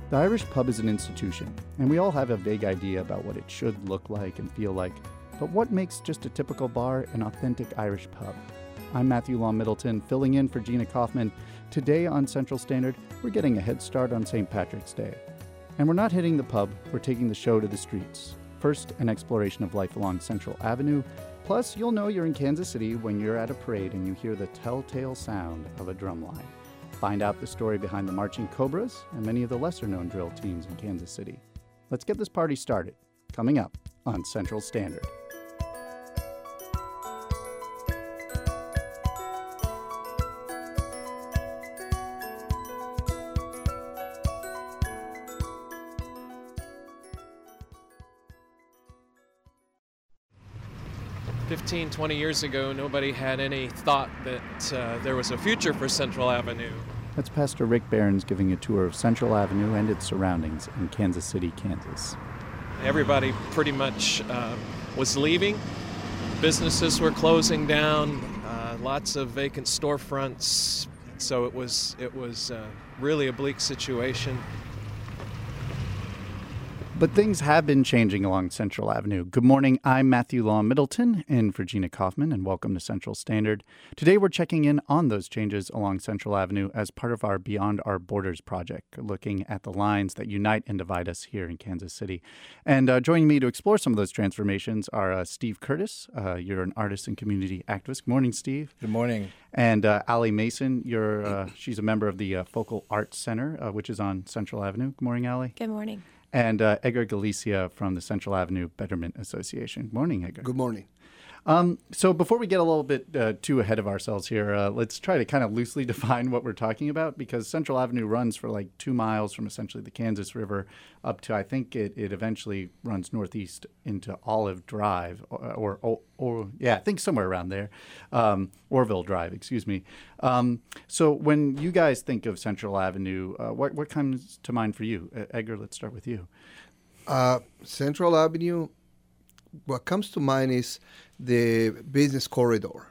The Irish pub is an institution, and we all have a vague idea about what it should look like and feel like. But what makes just a typical bar an authentic Irish pub? I'm Matthew Law Middleton, filling in for Gina Kaufman. Today on Central Standard, we're getting a head start on St. Patrick's Day. And we're not hitting the pub, we're taking the show to the streets. First, an exploration of life along Central Avenue. Plus, you'll know you're in Kansas City when you're at a parade and you hear the telltale sound of a drumline. Find out the story behind the Marching Cobras and many of the lesser-known drill teams in Kansas City. Let's get this party started. Coming up on Central Standard. "15, 20 years ago, nobody had any thought that there was a future for Central Avenue." That's Pastor Rick Behrens giving a tour of Central Avenue and its surroundings in Kansas City, Kansas. Everybody pretty much was leaving. Businesses were closing down, lots of vacant storefronts. So it was really a bleak situation. But things have been changing along Central Avenue. Good morning, I'm Matthew Law Middleton, in for Gina Kaufman, and welcome to Central Standard. Today we're checking in on those changes along Central Avenue as part of our Beyond Our Borders project, looking at the lines that unite and divide us here in Kansas City. And joining me to explore some of those transformations are Steve Curtis. You're an artist and community activist. Good morning, Steve. Good morning. And Allie Mason, she's a member of the Focal Arts Center, which is on Central Avenue. Good morning, Allie. Good morning. And Edgar Galicia from the Central Avenue Betterment Association. Good morning, Edgar. Good morning. So before we get a little bit too ahead of ourselves here, let's try to kind of loosely define what we're talking about, because Central Avenue runs for like 2 miles from essentially the Kansas River up to, I think it eventually runs northeast into Olive Drive, or I think somewhere around there, Orville Drive, excuse me. So when you guys think of Central Avenue, what comes to mind for you? Edgar, let's start with you. Central Avenue, what comes to mind is the business corridor,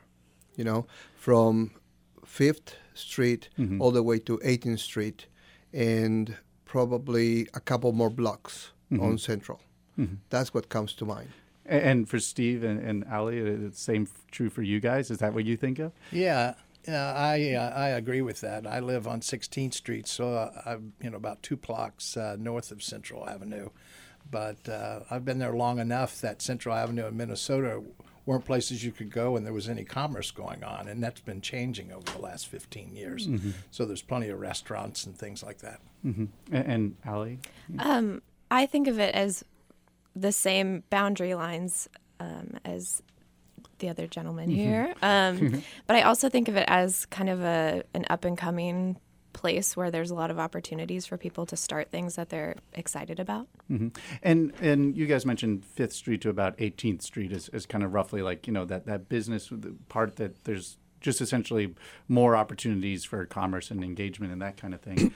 from 5th Street all the way to 18th Street, and probably a couple more blocks on Central. That's what comes to mind. And for Steve and Ali, the same true for you guys? Is that what you think of? Yeah, I agree with that. I live on 16th Street, so I'm about 2 blocks north of Central Avenue. But I've been there long enough that Central Avenue in Minnesota weren't places you could go and there was any commerce going on, and that's been changing over the last 15 years. So there's plenty of restaurants and things like that. And Allie? I think of it as the same boundary lines as the other gentleman here. But I also think of it as kind of an up-and-coming place where there's a lot of opportunities for people to start things that they're excited about. And you guys mentioned 5th Street to about 18th Street as kind of roughly like, that business part that there's just essentially more opportunities for commerce and engagement and that kind of thing.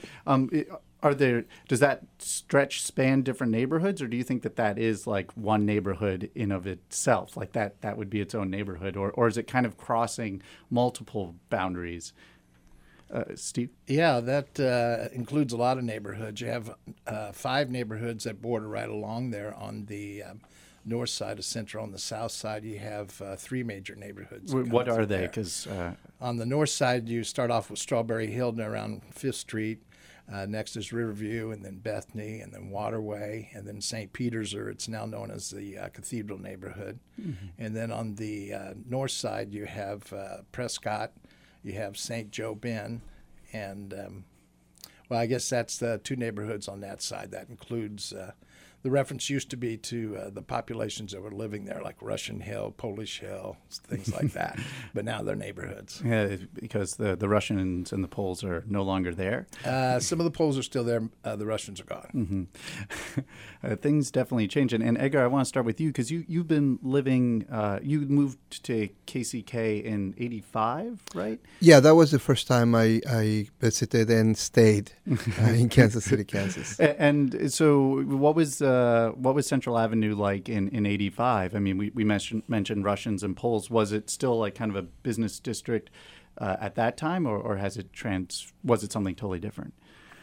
Does that span different neighborhoods, or do you think that is like one neighborhood in of itself, like that would be its own neighborhood, or is it kind of crossing multiple boundaries? Steve? Yeah, that includes a lot of neighborhoods. You have 5 neighborhoods that border right along there on the north side of Central. On the south side, you have 3 major neighborhoods. What are they? Because on the north side, you start off with Strawberry Hill around 5th Street. Next is Riverview, and then Bethany, and then Waterway, and then St. Peter's, or it's now known as the Cathedral neighborhood. And then on the north side, you have Prescott. You have St. Joe Ben, and, I guess that's the 2 neighborhoods on that side. That includes, the reference used to be to the populations that were living there, like Russian Hill, Polish Hill, things like that. But now they're neighborhoods. Yeah, because the Russians and the Poles are no longer there. Some of the Poles are still there. The Russians are gone. Things definitely change. And Edgar, I want to start with you, because you've been living, you moved to KCK in 85, right? Yeah, that was the first time I visited and stayed in Kansas City, Kansas. And so what was Central Avenue like in 85? I mean, we mentioned Russians and Poles. Was it still like kind of a business district at that time, or was it something totally different?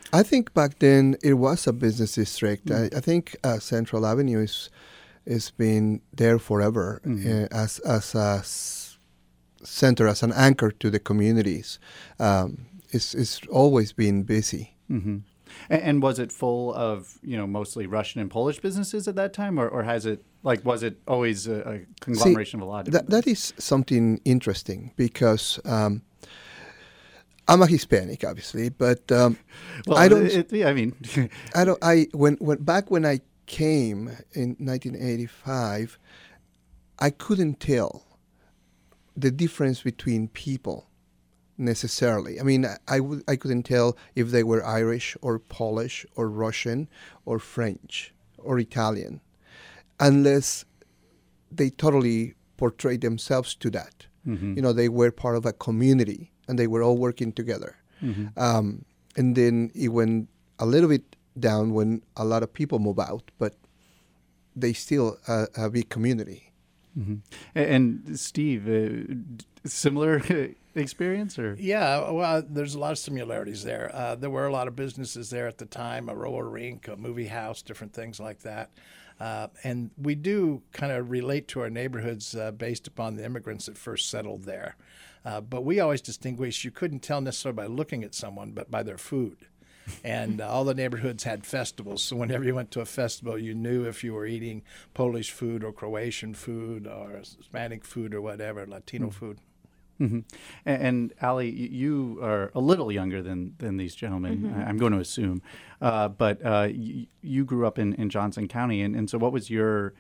I think back then it was a business district. I think Central Avenue is been there forever as a center, as an anchor to the communities. It's always been busy. Mm-hmm. And was it full of, mostly Russian and Polish businesses at that time, or has it, was it always a conglomeration of a lot of that is something interesting because I'm a Hispanic, obviously, but I don't. I don't. When I came in 1985, I couldn't tell the difference between people necessarily. I mean, I couldn't tell if they were Irish or Polish or Russian or French or Italian unless they totally portrayed themselves to that. Mm-hmm. They were part of a community and they were all working together. Mm-hmm. And then it went a little bit down when a lot of people move out, but they still a big community. Mm-hmm. And Steve, similar experience, or? Yeah, well, there's a lot of similarities there. There were a lot of businesses there at the time, a roller rink, a movie house, different things like that. And we do kind of relate to our neighborhoods based upon the immigrants that first settled there. But we always distinguish, you couldn't tell necessarily by looking at someone, but by their food. And all the neighborhoods had festivals. So whenever you went to a festival, you knew if you were eating Polish food or Croatian food or Hispanic food or whatever, Latino food. Mm-hmm. And Ali, you are a little younger than these gentlemen, mm-hmm. I'm going to assume. But you grew up in Johnson County. And so what was your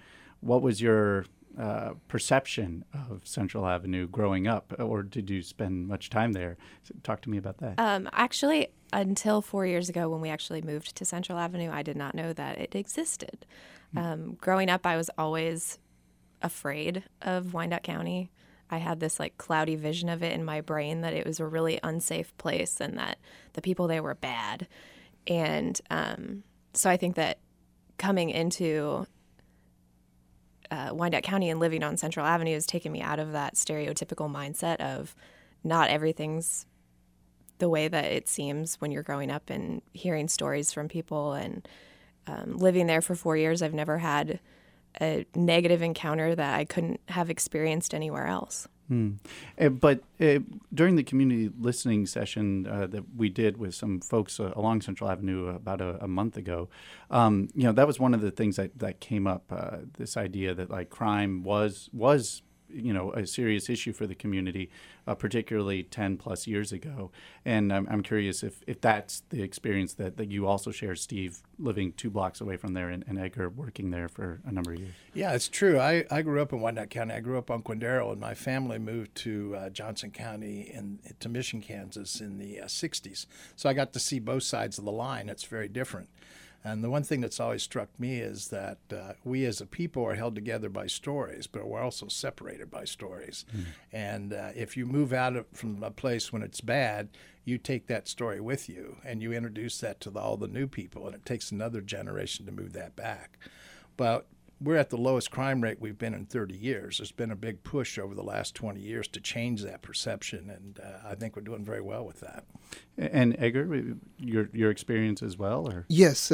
perception of Central Avenue growing up, or did you spend much time there? So talk to me about that. Actually, until 4 years ago when we actually moved to Central Avenue, I did not know that it existed. Growing up, I was always afraid of Wyandotte County. I had this cloudy vision of it in my brain that it was a really unsafe place and that the people there were bad. And so I think that coming into Wyandotte County and living on Central Avenue has taken me out of that stereotypical mindset of not everything's the way that it seems when you're growing up and hearing stories from people. And living there for 4 years, I've never had a negative encounter that I couldn't have experienced anywhere else. But during the community listening session that we did with some folks along Central Avenue about a month ago, that was one of the things that came up, this idea that crime was a serious issue for the community, particularly 10 plus years ago. And I'm curious if that's the experience that you also share, Steve, living 2 blocks away from there, and Edgar working there for a number of years. Yeah, it's true. I grew up in Wyandotte County. I grew up on Quindaro, and my family moved to Johnson County to Mission, Kansas in the 60s. So I got to see both sides of the line. It's very different. And the one thing that's always struck me is that we as a people are held together by stories, but we're also separated by stories. And if you move out from a place when it's bad, you take that story with you and you introduce that to all the new people, and it takes another generation to move that back. But we're at the lowest crime rate we've been in 30 years. There's been a big push over the last 20 years to change that perception, and I think we're doing very well with that. And Edgar, your experience as well? Or? Yes.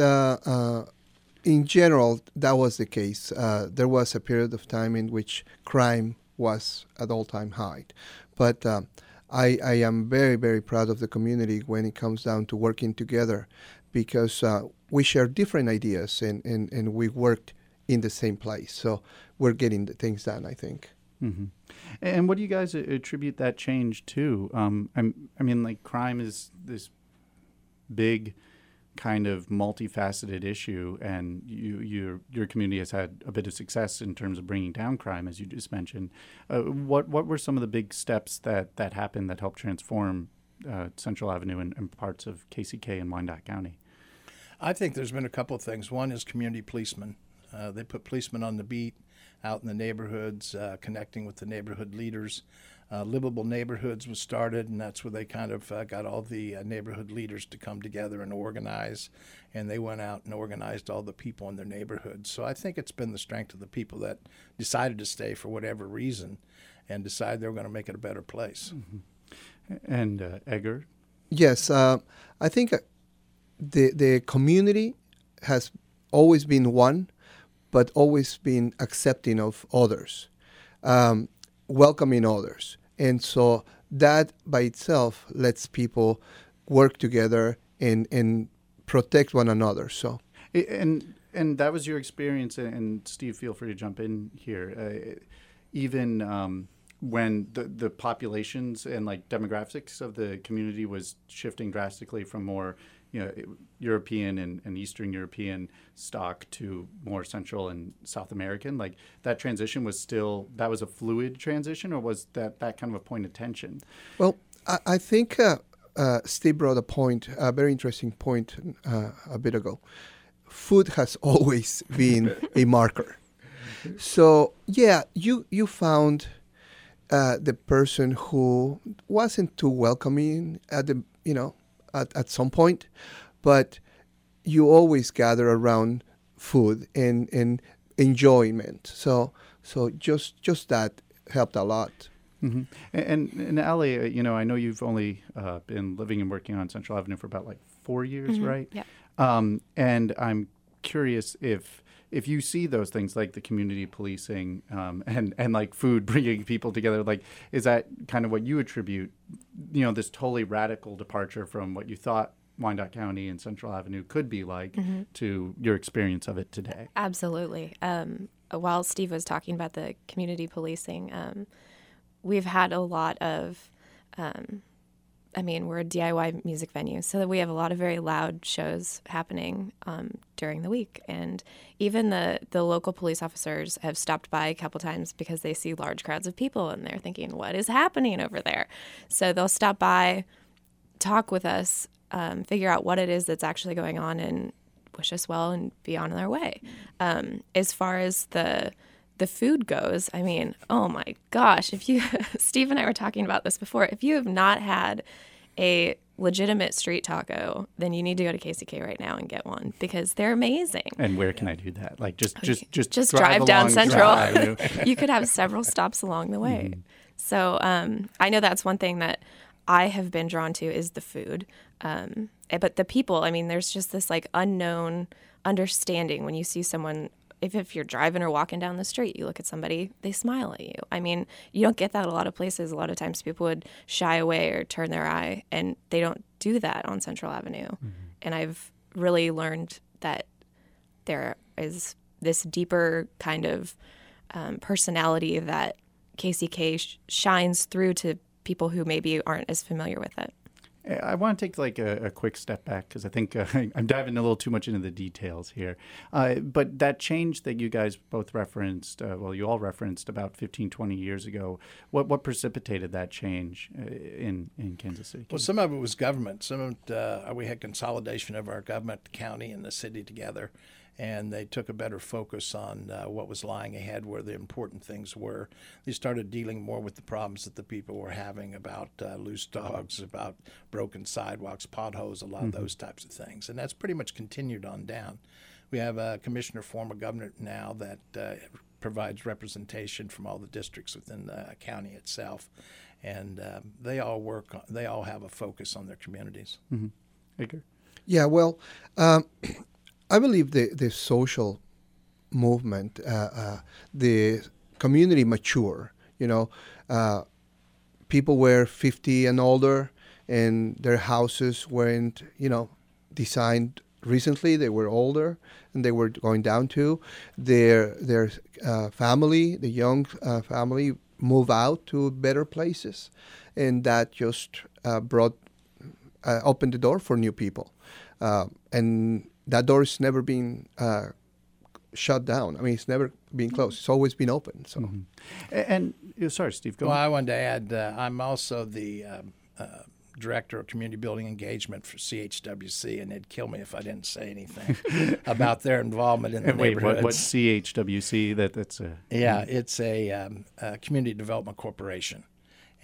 In general, that was the case. There was a period of time in which crime was at all-time high. But I am very, very proud of the community when it comes down to working together, because we share different ideas and we worked in the same place. So we're getting the things done, I think. Mm-hmm. And what do you guys attribute that change to? I mean, crime is this big kind of multifaceted issue, and your community has had a bit of success in terms of bringing down crime, as you just mentioned. What were some of the big steps that happened that helped transform Central Avenue and parts of KCK and Wyandotte County? I think there's been a couple of things. One is community policemen. They put policemen on the beat out in the neighborhoods, connecting with the neighborhood leaders. Livable Neighborhoods was started, and that's where they kind of got all the neighborhood leaders to come together and organize. And they went out and organized all the people in their neighborhoods. So I think it's been the strength of the people that decided to stay for whatever reason and decided they were going to make it a better place. Mm-hmm. And Edgar? Yes, I think the community has always been one, but always been accepting of others, welcoming others. And so that by itself lets people work together and protect one another. So and that was your experience. And Steve, feel free to jump in here. Even when the populations and like demographics of the community was shifting drastically from more European and Eastern European stock to more Central and South American, like that transition was that was a fluid transition, or was that kind of a point of tension? Well, I think Steve brought a very interesting point a bit ago. Food has always been a marker. So yeah, you found the person who wasn't too welcoming at some point, but you always gather around food and enjoyment. So just that helped a lot. Mm-hmm. And Ali, I know you've only been living and working on Central Avenue for about like 4 years, right? Yeah. And I'm curious if you see those things like the community policing and like food bringing people together, like is that kind of what you attribute, this totally radical departure from what you thought Wyandotte County and Central Avenue could be like to your experience of it today? Absolutely. While Steve was talking about the community policing, we've had a lot of, we're a DIY music venue, so we have a lot of very loud shows happening during the week. And even the local police officers have stopped by a couple times because they see large crowds of people and they're thinking, what is happening over there? So they'll stop by, talk with us, figure out what it is that's actually going on and wish us well and be on their way. As far as the food goes, oh my gosh, Steve and I were talking about this before, if you have not had a legitimate street taco, then you need to go to KCK right now and get one because they're amazing. And where can I do that? Like just drive down Central. Drive. You could have several stops along the way. Mm-hmm. So I know that's one thing that I have been drawn to is the food. But the people, there's just this like unknown understanding when you see someone. If you're driving or walking down the street, you look at somebody, they smile at you. You don't get that a lot of places. A lot of times people would shy away or turn their eye, and they don't do that on Central Avenue. Mm-hmm. And I've really learned that there is this deeper kind of personality that KCK shines through to people who maybe aren't as familiar with it. I want to take like a quick step back because I think I'm diving a little too much into the details here. But that change that you guys both referenced, you all referenced about 15, 20 years ago, what precipitated that change in Kansas City? Well, some of it was government. Some of it, we had consolidation of our government, the county and the city together. And they took a better focus on what was lying ahead, where the important things were. They started dealing more with the problems that the people were having about loose dogs, about broken sidewalks, potholes, a lot of those types of things. And that's pretty much continued on down. We have a commissioner form of government now that provides representation from all the districts within the county itself. And they all have a focus on their communities. Mm-hmm. Edgar? Yeah, well, I believe the social movement, the community mature. People were 50 and older, and their houses weren't, designed recently. They were older, and they were going down to their family. The young family move out to better places, and that just opened the door for new people, and that door has never been shut down. It's never been closed. It's always been open. So, And sorry, Steve, go on. Well, I wanted to add, I'm also the director of community building engagement for CHWC, and it'd kill me if I didn't say anything about their involvement in the neighborhoods. What's CHWC? That's a it's a community development corporation.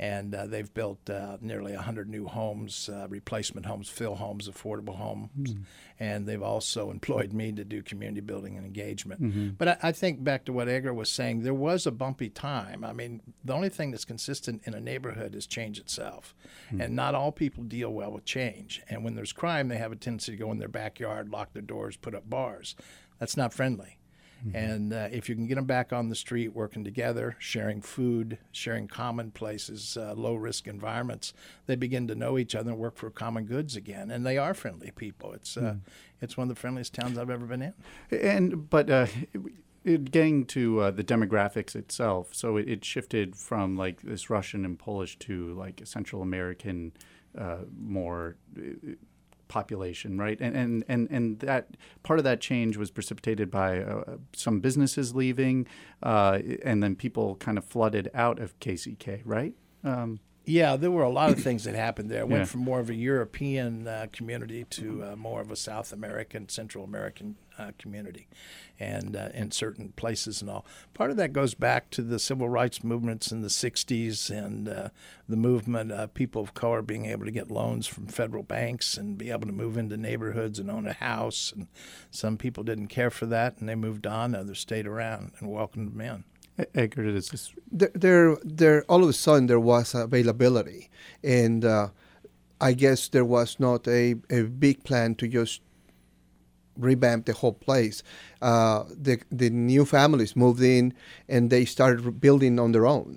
and they've built nearly 100 new homes, replacement homes, fill homes, affordable homes, and they've also employed me to do community building and engagement. But I think back to what Edgar was saying, there was a bumpy time. I mean, the only thing that's consistent in a neighborhood is change itself, and not all people deal well with change. And when there's crime, they have a tendency to go in their backyard, lock their doors, put up bars. That's not friendly. And if you can get them back on the street, working together, sharing food, sharing common places, low-risk environments, they begin to know each other and work for common goods again. And they are friendly people. It's one of the friendliest towns I've ever been in. But getting to the demographics itself, so it shifted from like this Russian and Polish to like a Central American, more population, right? And that part of that change was precipitated by some businesses leaving, and then people kind of flooded out of KCK, right? Yeah, there were a lot of things that happened there. It went from more of a European community to more of a South American, Central American community, and in certain places and all. Part of that goes back to the civil rights movements in the 60s and the movement of people of color being able to get loans from federal banks and be able to move into neighborhoods and own a house. And some people didn't care for that, and they moved on. Others stayed around and welcomed them in. Edgar, is this? There, all of a sudden, there was availability, and I guess there was not a big plan to just revamp the whole place. The new families moved in, and they started building on their own.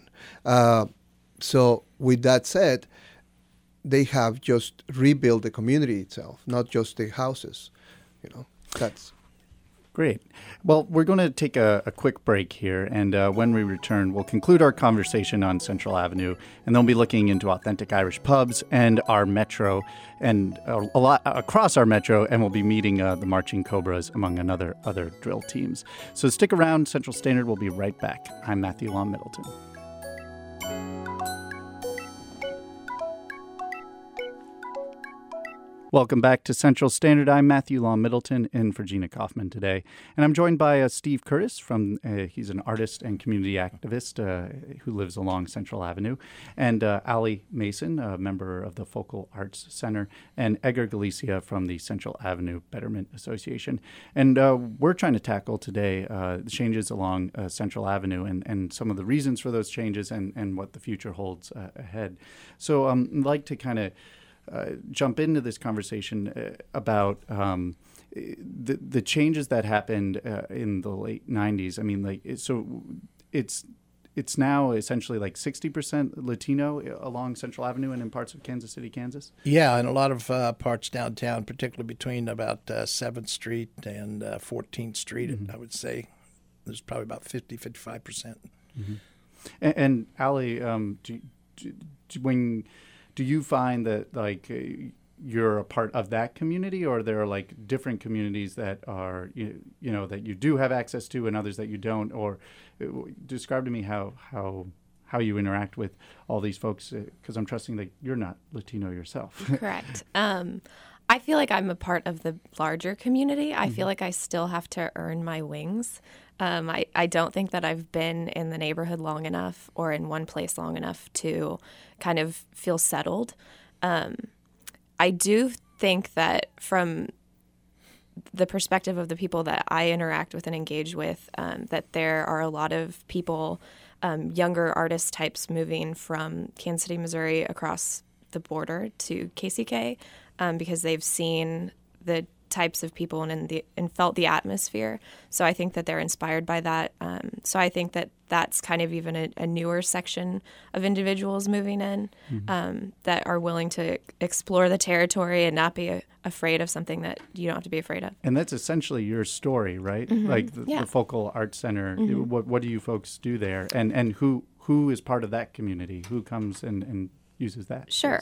So, with that said, they have just rebuilt the community itself, not just the houses. That's. Great. Well, we're going to take a quick break here, and when we return, we'll conclude our conversation on Central Avenue, and then we'll be looking into authentic Irish pubs and our metro, and a lot across our metro, and we'll be meeting the Marching Cobras, among other drill teams. So stick around. Central Standard will be right back. I'm Matthew Law Middleton. Welcome back to Central Standard. I'm Matthew Law Middleton in for Gina Kaufman today. And I'm joined by Steve Curtis he's an artist and community activist who lives along Central Avenue, and Allie Mason, a member of the Focal Arts Center, and Edgar Galicia from the Central Avenue Betterment Association. And we're trying to tackle today the changes along Central Avenue and some of the reasons for those changes and what the future holds ahead. So I'd like to kind of jump into this conversation about the changes that happened in the late 90s. I mean, so it's now essentially like 60% Latino along Central Avenue and in parts of Kansas City, Kansas? Yeah, in a lot of parts downtown, particularly between about 7th Street and 14th Street, I would say there's probably about 55%. And Allie, do you find that like you're a part of that community, or there are like different communities that are that you do have access to and others that you don't? Or describe to me how you interact with all these folks, because I'm trusting that you're not Latino yourself. Correct. I feel like I'm a part of the larger community. I feel like I still have to earn my wings. I don't think that I've been in the neighborhood long enough or in one place long enough to kind of feel settled. I do think that from the perspective of the people that I interact with and engage with, that there are a lot of people, younger artist types moving from Kansas City, Missouri across the border to KCK because they've seen the types of people and felt the atmosphere. So I think that they're inspired by that. So I think that that's kind of even a newer section of individuals moving in that are willing to explore the territory and not be afraid of something that you don't have to be afraid of. And that's essentially your story, right? Like the Focal Arts Center. What do you folks do there? And who is part of that community? Who comes and uses that? Sure.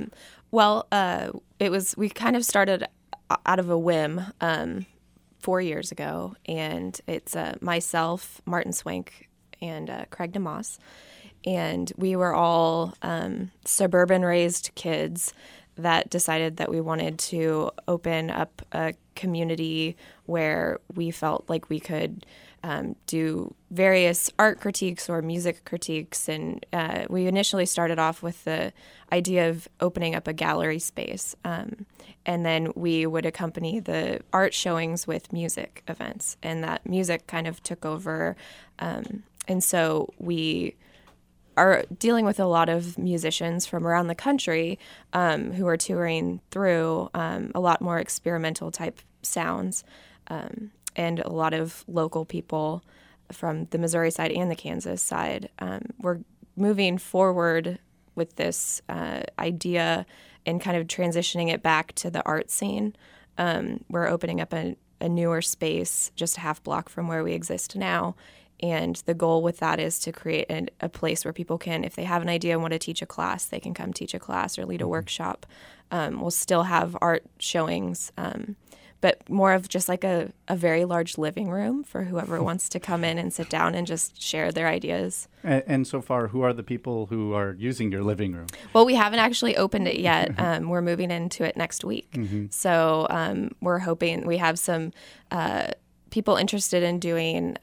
We kind of started out of a whim 4 years ago, and it's myself, Martin Swank, and Craig DeMoss, and we were all suburban-raised kids that decided that we wanted to open up a community where we felt like we could do various art critiques or music critiques. And we initially started off with the idea of opening up a gallery space. And then we would accompany the art showings with music events. And that music kind of took over. And so we are dealing with a lot of musicians from around the country who are touring through a lot more experimental type sounds, and a lot of local people from the Missouri side and the Kansas side. We're moving forward with this idea and kind of transitioning it back to the art scene. We're opening up a newer space just a half block from where we exist now. And the goal with that is to create a place where people can, if they have an idea and want to teach a class, they can come teach a class or lead a workshop. We'll still have art showings, but more of just like a very large living room for whoever wants to come in and sit down and just share their ideas. And so far, who are the people who are using your living room? Well, we haven't actually opened it yet. We're moving into it next week. So we're hoping we have some people interested in doing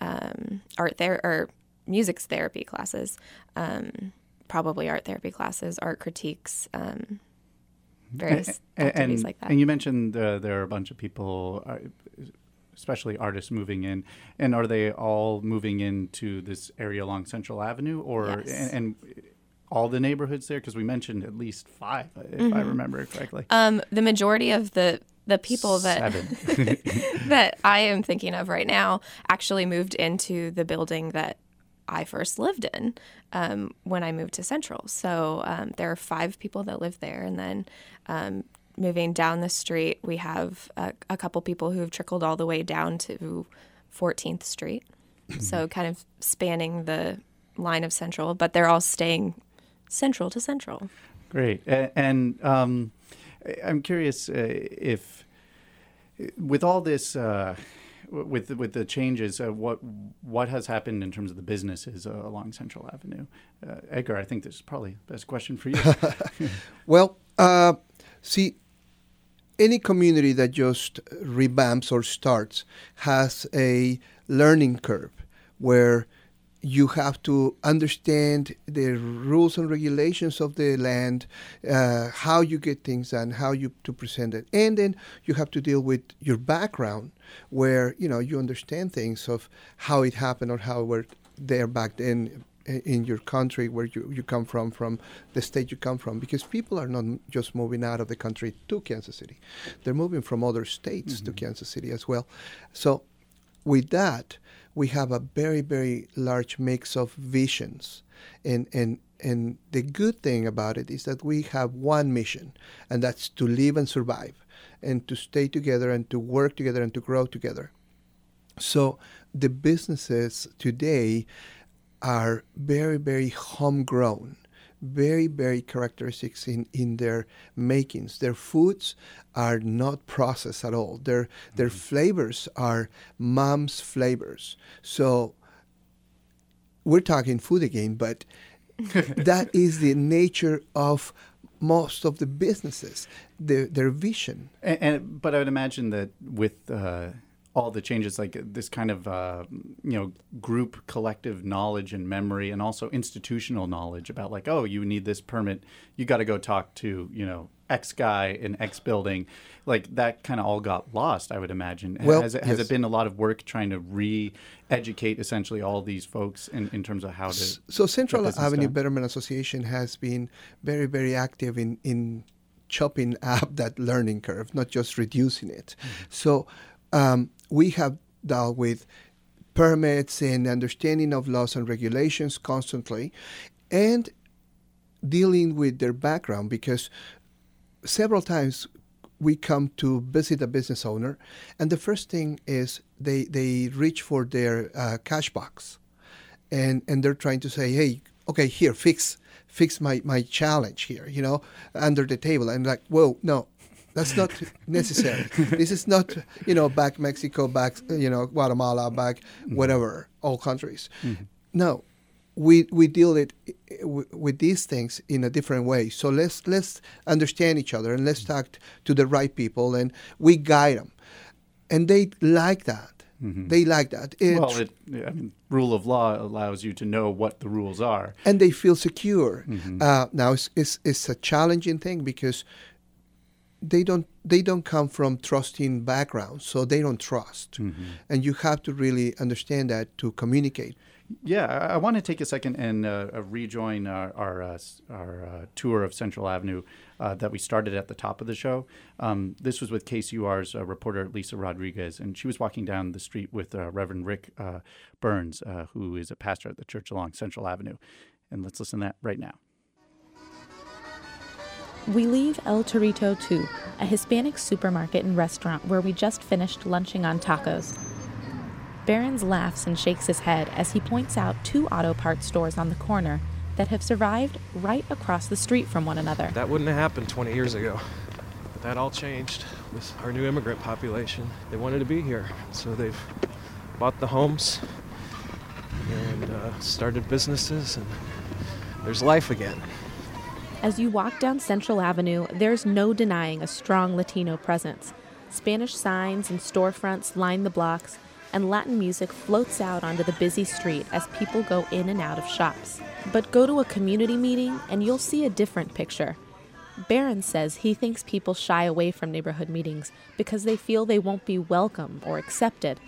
or music therapy classes, probably art therapy classes, art critiques, various activities like that. And you mentioned there are a bunch of people, especially artists, moving in. And are they all moving into this area along Central Avenue, or Yes. and all the neighborhoods there? Because we mentioned at least 5, if I remember correctly. The majority of the people that 7. that I am thinking of right now actually moved into the building that I first lived in when I moved to Central. So there are 5 people that live there. And then moving down the street, we have a couple people who have trickled all the way down to 14th Street. So kind of spanning the line of Central, but they're all staying central to Central. Great. And I'm curious if, with all this, with the changes, what has happened in terms of the businesses along Central Avenue? Edgar, I think this is probably the best question for you. Well, see, any community that just revamps or starts has a learning curve where you have to understand the rules and regulations of the land, how you get things done, how you to present it. And then you have to deal with your background where, you understand things of how it happened or how we're there back then in your country where you come from the state you come from. Because people are not just moving out of the country to Kansas City. They're moving from other states to Kansas City as well. So with that, we have a very, very large mix of visions. And the good thing about it is that we have one mission, and that's to live and survive and to stay together and to work together and to grow together. So the businesses today are very, very homegrown, very, very characteristics in their makings. Their foods are not processed at all. Their flavors are mom's flavors. So we're talking food again, but that is the nature of most of the businesses, their vision. But I would imagine that with all the changes, like this kind of group collective knowledge and memory, and also institutional knowledge about like, oh, you need this permit, you got to go talk to X guy in X building, like that kind of all got lost, I would imagine. Well, has it been a lot of work trying to re-educate essentially all these folks in terms of how to? So Central Avenue done? Betterment Association has been very, very active in chopping up that learning curve, not just reducing it. So we have dealt with permits and understanding of laws and regulations constantly, and dealing with their background, because several times we come to visit a business owner, and the first thing is they reach for their cash box, and they're trying to say, hey, okay, here, fix my challenge here, under the table. And like, whoa, no. That's not necessary. This is not, back Mexico, back, Guatemala, back whatever, all countries. Mm-hmm. No, we deal with these things in a different way. So let's understand each other, and let's talk to the right people, and we guide them. And they like that. They like that. Rule of law allows you to know what the rules are. And they feel secure. Now, it's a challenging thing because they don't come from trusting backgrounds, so they don't trust. And you have to really understand that to communicate. Yeah, I want to take a second and rejoin our tour of Central Avenue that we started at the top of the show. This was with KCUR's reporter Lisa Rodriguez, and she was walking down the street with Reverend Rick Burns, who is a pastor at the church along Central Avenue. And let's listen to that right now. We leave El Torito 2, a Hispanic supermarket and restaurant where we just finished lunching on tacos. Behrens laughs and shakes his head as he points out 2 auto parts stores on the corner that have survived right across the street from one another. That wouldn't have happened 20 years ago. But that all changed with our new immigrant population. They wanted to be here, so they've bought the homes and started businesses, and there's life again. As you walk down Central Avenue, there's no denying a strong Latino presence. Spanish signs and storefronts line the blocks, and Latin music floats out onto the busy street as people go in and out of shops. But go to a community meeting and you'll see a different picture. Barron says he thinks people shy away from neighborhood meetings because they feel they won't be welcome or accepted.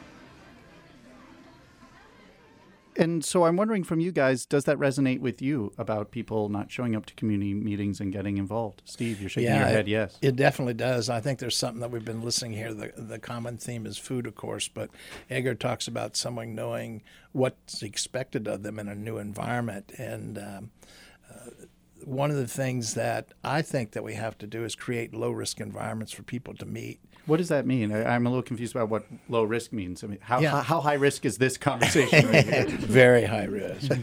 And so I'm wondering from you guys, does that resonate with you about people not showing up to community meetings and getting involved? Steve, you're shaking your head, yes. It definitely does. I think there's something that we've been listening here. The common theme is food, of course, but Edgar talks about someone knowing what's expected of them in a new environment. And one of the things that I think that we have to do is create low-risk environments for people to meet. What does that mean? I'm a little confused about what low risk means. I mean, how high risk is this conversation right here? Very high risk.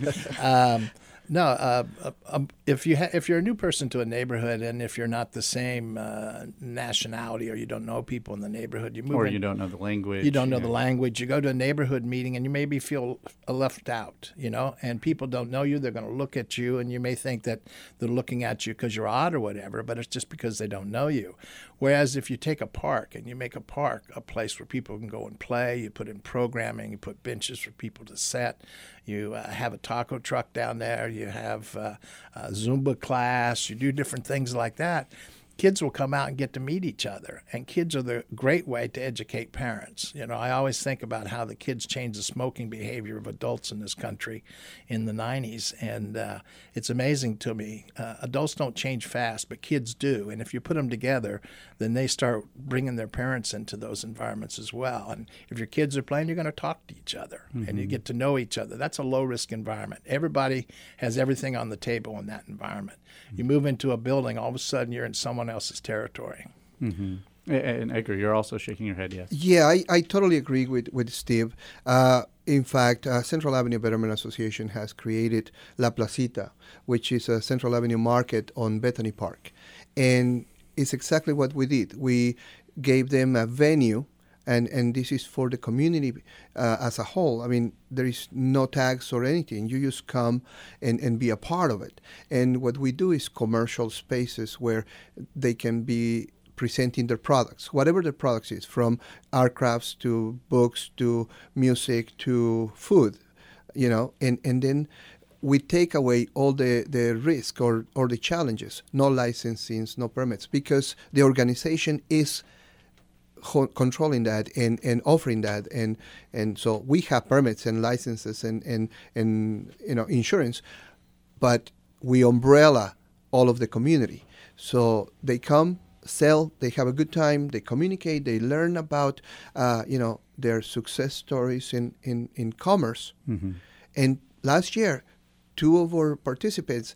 If you're a new person to a neighborhood, and if you're not the same nationality, or you don't know people in the neighborhood, you move or in, you don't know the language. You don't know the language. You go to a neighborhood meeting, and you maybe feel left out, and people don't know you. They're going to look at you, and you may think that they're looking at you because you're odd or whatever, but it's just because they don't know you. Whereas if you take a park and you make a park a place where people can go and play, you put in programming, you put benches for people to sit, you have a taco truck down there, you have a Zumba class, you do different things like that, kids will come out and get to meet each other. And kids are the great way to educate parents. I always think about how the kids changed the smoking behavior of adults in this country in the 90s. And it's amazing to me. Adults don't change fast, but kids do. And if you put them together, then they start bringing their parents into those environments as well. And if your kids are playing, you're going to talk to each other and you get to know each other. That's a low-risk environment. Everybody has everything on the table in that environment. You move into a building, all of a sudden you're in someone else's territory. And Edgar, you're also shaking your head, yes? Yeah, I totally agree with Steve. In fact, Central Avenue Betterment Association has created La Placita, which is a Central Avenue market on Bethany Park. And it's exactly what we did. We gave them a venue, and this is for the community as a whole. I mean, there is no tax or anything. You just come and be a part of it. And what we do is commercial spaces where they can be presenting their products, whatever their products is, from art crafts to books to music to food, and then we take away all the risk or the challenges, no licensing, no permits, because the organization is controlling that and offering that, and so we have permits and licenses and insurance, but we umbrella all of the community. So they come, sell, they have a good time, they communicate, they learn about their success stories in commerce. And last year, 2 of our participants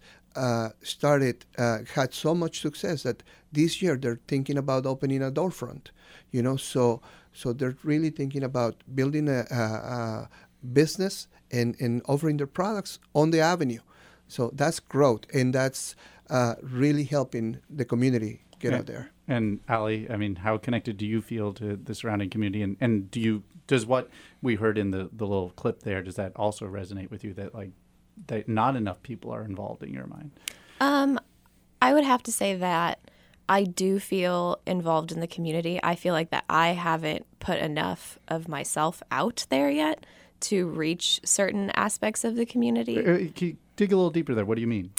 had so much success that this year they're thinking about opening a door front. So they're really thinking about building a business and offering their products on the avenue. So that's growth, and that's really helping the community get out there. And Ali, I mean, how connected do you feel to the surrounding community? And does what we heard in the little clip there, does that also resonate with you, that not enough people are involved in your mind? I would have to say that I do feel involved in the community. I feel like that I haven't put enough of myself out there yet to reach certain aspects of the community. Can you dig a little deeper there? What do you mean?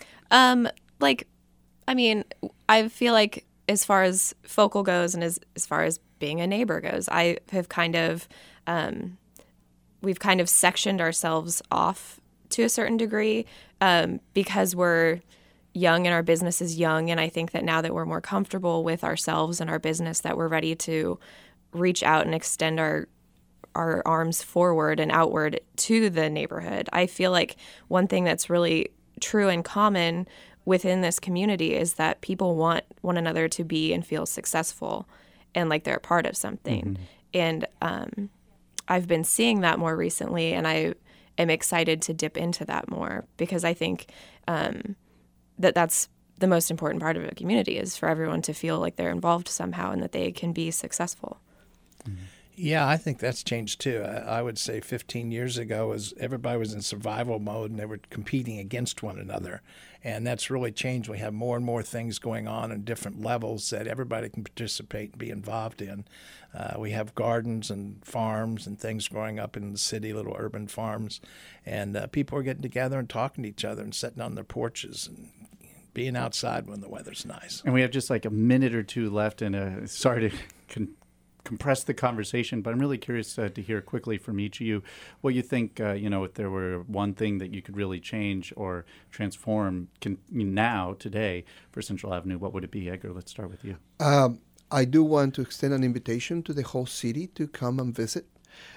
I feel like as far as Focal goes and as far as being a neighbor goes, I have kind of, we've kind of sectioned ourselves off to a certain degree because we're young and our business is young. And I think that now that we're more comfortable with ourselves and our business, that we're ready to reach out and extend our arms forward and outward to the neighborhood. I feel like one thing that's really true and common within this community is that people want one another to be and feel successful and like they're a part of something. And I've been seeing that more recently, and I am excited to dip into that more because I think that's the most important part of a community is for everyone to feel like they're involved somehow and that they can be successful. Yeah, I think that's changed too. I would say 15 years ago, everybody was in survival mode and they were competing against one another. And that's really changed. We have more and more things going on in different levels that everybody can participate and be involved in. We have gardens and farms and things growing up in the city, little urban farms. And people are getting together and talking to each other and sitting on their porches and being outside when the weather's nice. And we have just like a minute or two left, and sorry to compress the conversation, but I'm really curious to hear quickly from each of you what you think, if there were one thing that you could really change or transform now, today, for Central Avenue, what would it be? Edgar, let's start with you. I do want to extend an invitation to the whole city to come and visit.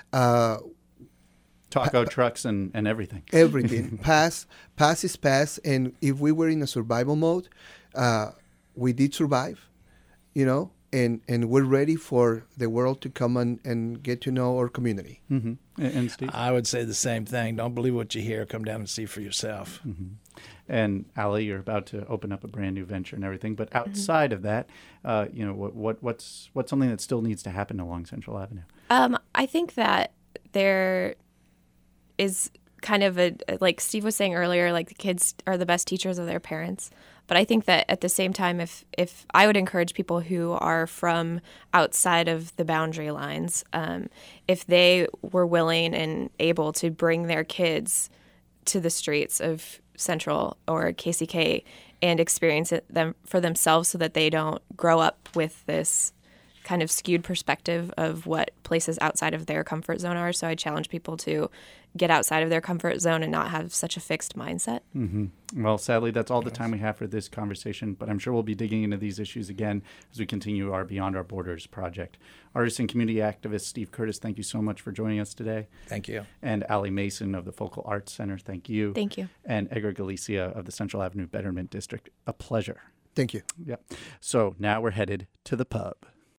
Taco trucks and everything. Everything. Pass is pass. And if we were in a survival mode, we did survive, and we're ready for the world to come and get to know our community. Mm-hmm. And Steve? I would say the same thing. Don't believe what you hear. Come down and see for yourself. Mm-hmm. And Allie, you're about to open up a brand new venture and everything. But outside of that, what's something that still needs to happen along Central Avenue? I think that there is kind of like Steve was saying earlier, like the kids are the best teachers of their parents. But I think that at the same time, if I would encourage people who are from outside of the boundary lines, if they were willing and able to bring their kids to the streets of Central or KCK and experience them for themselves so that they don't grow up with this kind of skewed perspective of what places outside of their comfort zone are. So I challenge people to get outside of their comfort zone and not have such a fixed mindset. Mm-hmm. Well, sadly, that's all the time we have for this conversation, but I'm sure we'll be digging into these issues again as we continue our Beyond Our Borders project. Artist and community activist Steve Curtis, thank you so much for joining us today. Thank you. And Allie Mason of the Focal Arts Center, thank you. Thank you. And Edgar Galicia of the Central Avenue Betterment District, a pleasure. Thank you. Yep. So now we're headed to the pub.